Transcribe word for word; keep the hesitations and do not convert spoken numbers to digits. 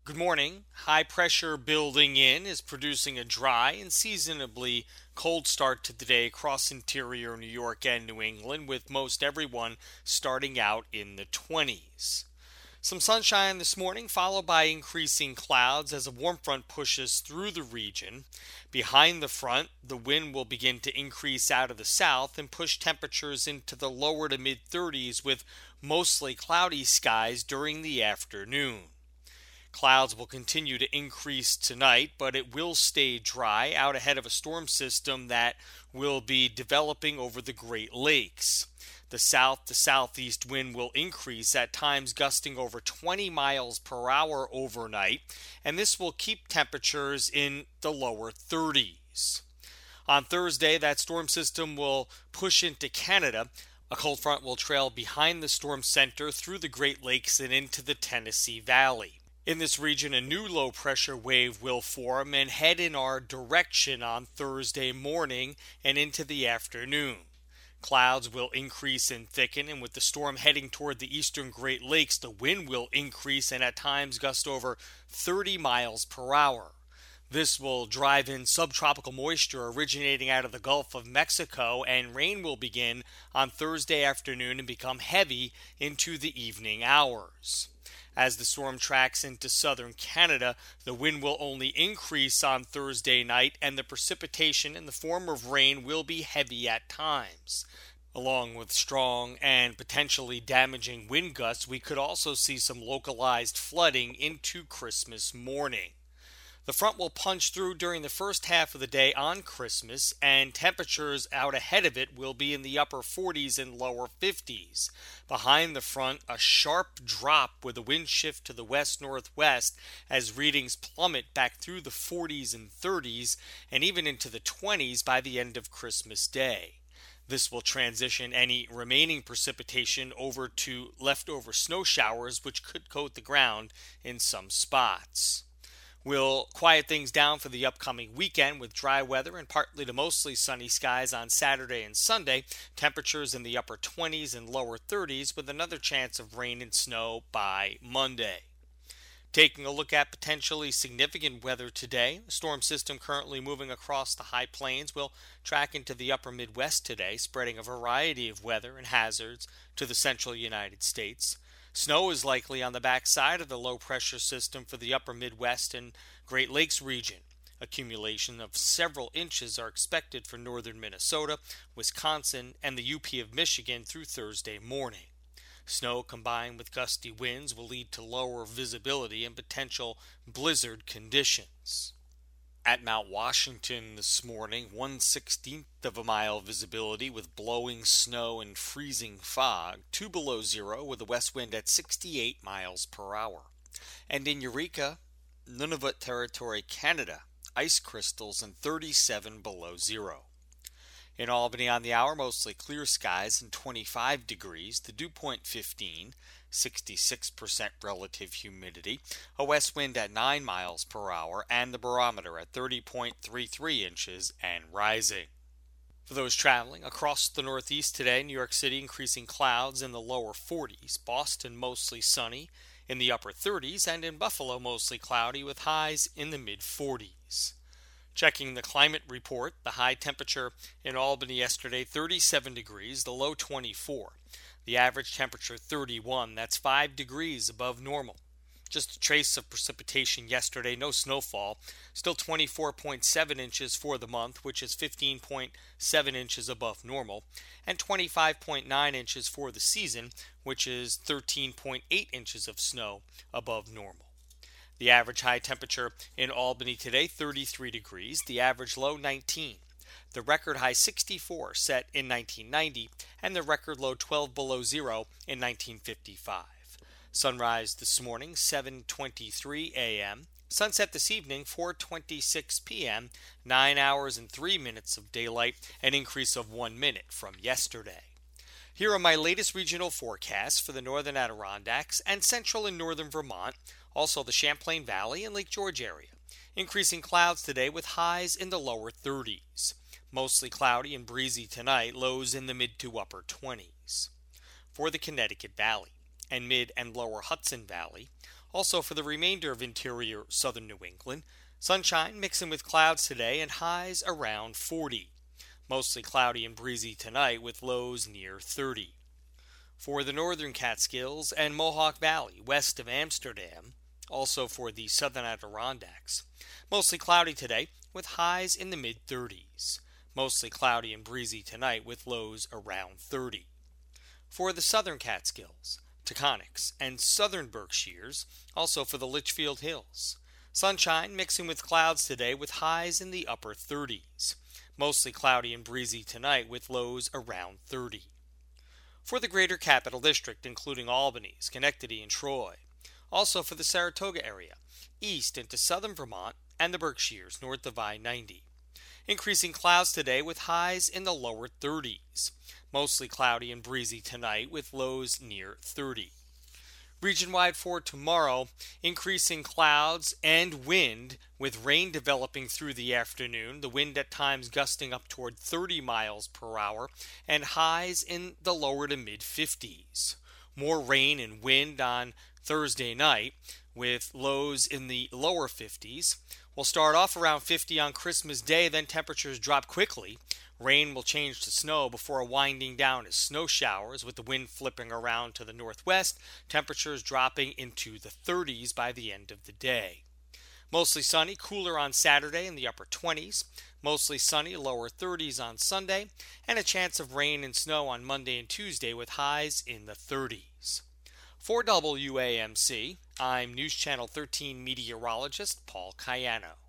Good morning. High pressure building in is producing a dry and seasonably cold start to the day across interior New York and New England, with most everyone starting out in the twenties. Some sunshine this morning, followed by increasing clouds as a warm front pushes through the region. Behind the front, the wind will begin to increase out of the south and push temperatures into the lower to mid thirties with mostly cloudy skies during the afternoon. Clouds will continue to increase tonight, but it will stay dry out ahead of a storm system that will be developing over the Great Lakes. The south to southeast wind will increase, at times gusting over twenty miles per hour overnight, and this will keep temperatures in the lower thirties. On Thursday, that storm system will push into Canada. A cold front will trail behind the storm center through the Great Lakes and into the Tennessee Valley. In this region, a new low-pressure wave will form and head in our direction on Thursday morning and into the afternoon. Clouds will increase and thicken, and with the storm heading toward the eastern Great Lakes, the wind will increase and at times gust over thirty miles per hour. This will drive in subtropical moisture originating out of the Gulf of Mexico, and rain will begin on Thursday afternoon and become heavy into the evening hours. As the storm tracks into southern Canada, the wind will only increase on Thursday night, and the precipitation in the form of rain will be heavy at times. Along with strong and potentially damaging wind gusts, we could also see some localized flooding into Christmas morning. The front will punch through during the first half of the day on Christmas, and temperatures out ahead of it will be in the upper forties and lower fifties. Behind the front, a sharp drop with a wind shift to the west-northwest as readings plummet back through the forties and thirties and even into the twenties by the end of Christmas Day. This will transition any remaining precipitation over to leftover snow showers, which could coat the ground in some spots. We'll quiet things down for the upcoming weekend with dry weather and partly to mostly sunny skies on Saturday and Sunday, temperatures in the upper twenties and lower thirties with another chance of rain and snow by Monday. Taking a look at potentially significant weather today, the storm system currently moving across the high plains will track into the upper Midwest today, spreading a variety of weather and hazards to the central United States. Snow is likely on the backside of the low-pressure system for the upper Midwest and Great Lakes region. Accumulation of several inches are expected for northern Minnesota, Wisconsin, and the U P of Michigan through Thursday morning. Snow combined with gusty winds will lead to lower visibility and potential blizzard conditions. At Mount Washington this morning, one sixteenth of a mile visibility with blowing snow and freezing fog, two below zero with a west wind at sixty-eight miles per hour. And in Eureka, Nunavut Territory, Canada, ice crystals and thirty-seven below zero. In Albany on the hour, mostly clear skies and twenty-five degrees, the dew point fifteen, sixty-six percent relative humidity, a west wind at nine miles per hour, and the barometer at thirty point three three inches and rising. For those traveling across the Northeast today, New York City increasing clouds in the lower forties, Boston mostly sunny in the upper thirties, and in Buffalo mostly cloudy with highs in the mid forties. Checking the climate report, the high temperature in Albany yesterday, thirty-seven degrees, the low twenty-four. The average temperature thirty-one, that's five degrees above normal. Just a trace of precipitation yesterday, no snowfall. Still twenty-four point seven inches for the month, which is fifteen point seven inches above normal, and twenty-five point nine inches for the season, which is thirteen point eight inches of snow above normal. The average high temperature in Albany today, thirty-three degrees, the average low nineteen. The record high sixty-four set in nineteen ninety, and the record low twelve below zero in nineteen fifty-five. Sunrise this morning, seven twenty-three a.m. Sunset this evening, four twenty-six p.m., nine hours and three minutes of daylight, an increase of one minute from yesterday. Here are my latest regional forecasts for the northern Adirondacks and central and northern Vermont, also the Champlain Valley and Lake George area. Increasing clouds today with highs in the lower thirties. Mostly cloudy and breezy tonight, lows in the mid to upper twenties. For the Connecticut Valley and mid and lower Hudson Valley, Also for the remainder of interior southern New England, sunshine mixing with clouds today and highs around forty. Mostly cloudy and breezy tonight with lows near thirty. For the northern Catskills and Mohawk Valley west of Amsterdam, also for the southern Adirondacks, mostly cloudy today with highs in the mid thirties. Mostly cloudy and breezy tonight with lows around thirty. For the southern Catskills, Taconics, and southern Berkshires, also for the Litchfield Hills, sunshine mixing with clouds today with highs in the upper thirties. Mostly cloudy and breezy tonight with lows around thirty. For the greater Capital District, including Albany, Schenectady, and Troy, also for the Saratoga area, east into southern Vermont, and the Berkshires north of I ninety. Increasing clouds today with highs in the lower thirties. Mostly cloudy and breezy tonight with lows near thirty. Region-wide for tomorrow, increasing clouds and wind with rain developing through the afternoon, the wind at times gusting up toward thirty miles per hour, and highs in the lower to mid fifties. More rain and wind on Thursday night with lows in the lower fifties. We'll start off around fifty on Christmas Day, then temperatures drop quickly. Rain will change to snow before winding down as snow showers with the wind flipping around to the northwest, temperatures dropping into the thirties by the end of the day. Mostly sunny, cooler on Saturday in the upper twenties. Mostly sunny, lower thirties on Sunday, and a chance of rain and snow on Monday and Tuesday with highs in the thirties. For W A M C, I'm News Channel thirteen meteorologist Paul Cayano.